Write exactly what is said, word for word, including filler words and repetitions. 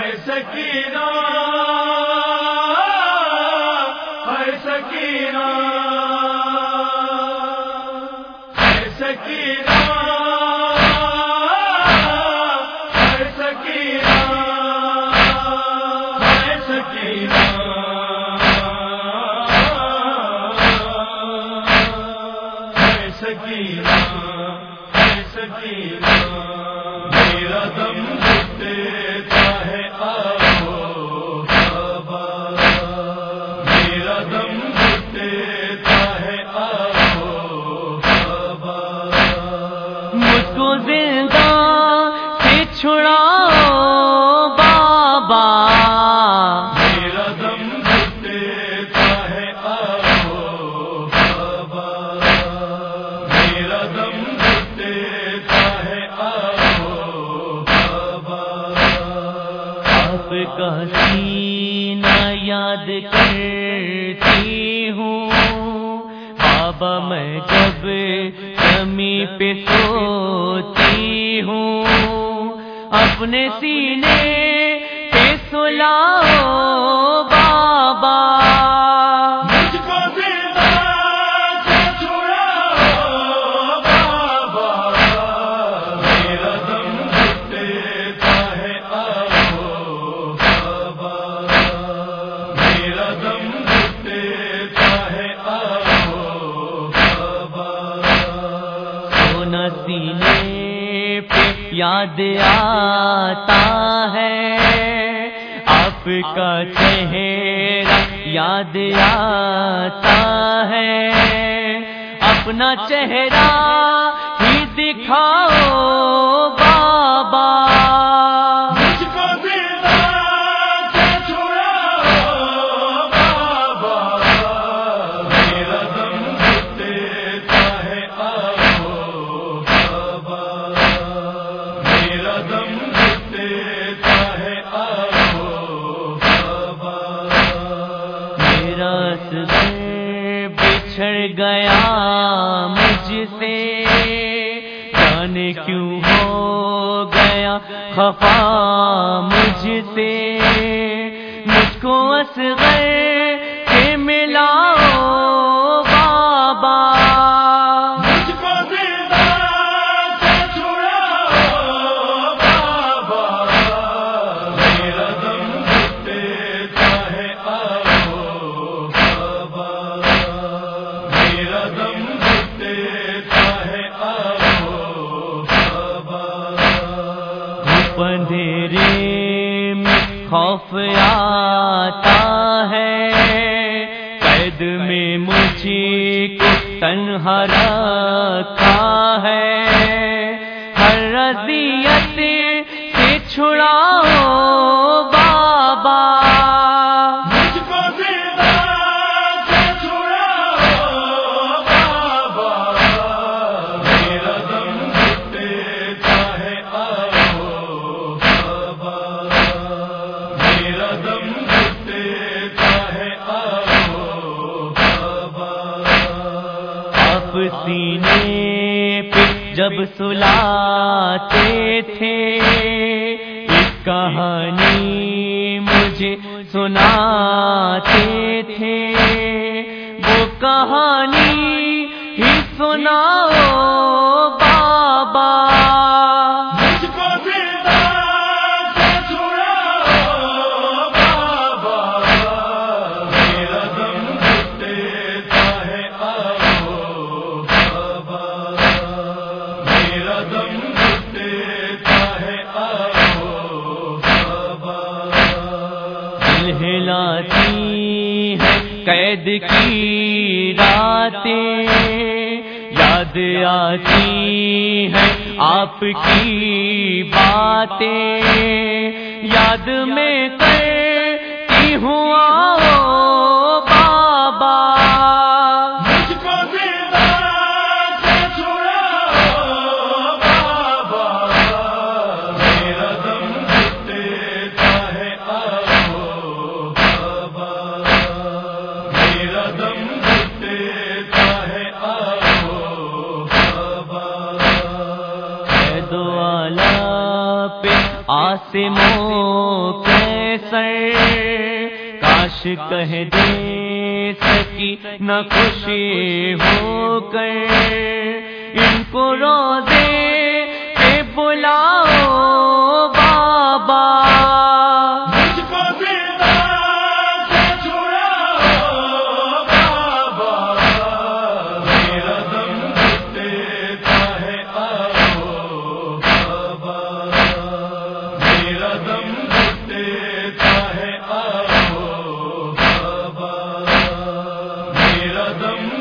سکینہ ہے سکینہ ہے سکینہ ہے سکینہ ہے سکینہ ہے سکینہ ہے سکینہ میرا دم دیتا ہے آبو بابا میرا دم دیتا ہے آبو بابا مجھ کو زندہ سے چھڑاؤ بابا میرا دم دیتا ہے آبو بابا میرا دم دیتا ہے آبو آپ کا سینہ یاد کرتی ہوں بابا میں جب زمین پہ سوتی ہوں اپنے سینے پہ سلاؤ بابا مجھ کو زندہ سے چھڑاؤ بابا میرا دم دیتا ہے آبو بابا میرا دم دیتا ہے آبو بابا سونا سینے پہ یاد آتا ہے آپ کا چہرہ یاد آتا ہے اپنا چہرہ ہی دکھاؤ بابا مجھ کو زندہ سے چھڑاؤ بابا میرا دم دیتا ہے آبو بابا میرا دم دیتا ہے آبو بابا میرا اصغر بچھڑ گیا مجھ سے جانے کیوں ہو گیا خفا مجھ سے مجھ کو اصغر سے ملاؤ بابا مجھ کو زندہ سے چھڑاؤ بابا میرا دم دیتا ہے آبو بابا میرا دم دیتا ہے آبو بابا اندھیرے میں خوف آتا ہے قید میں مجھے کو تنہا رکھا ہے ہر اذیت سے چھڑاؤ بابا مجھ کو زندہ سے چھڑاؤ بابا میرا دم دیتا ہے آبو بابا میرا دم دیتا ہے آبو بابا آپ سینے پہ جب سلاتے تھے ایک کہانی مجھے سناتے تھے وہ کہانی ہی سناؤ بابا مجھ کو زندہ سے چھڑاؤ بابا میرا دم دیتا ہے آبو بابا میرا دم دیتا ہے آبو بابا دل ہلاتی ہے قید کی راتیں یاد آتی ہیں آپ کی باتیں یاد میں کرتی ہوں آؤ بابا مجھ کو زندہ سے چھڑاؤ بابا میرا دم دیتا ہے آبو بابا میرا دم دیتا ہے آبو بابا دو آلہ پہ آسموں کے سر کاش کہہ دے سکی نہ خوشی ہو کر ان کو روزے پہ بلاؤ بابا مجھ کو زندہ سے چھڑاؤ بابا میرا دم گھٹتا ہے آؤ بابا میرا دم گھٹتا ہے آؤ بابا میرا دم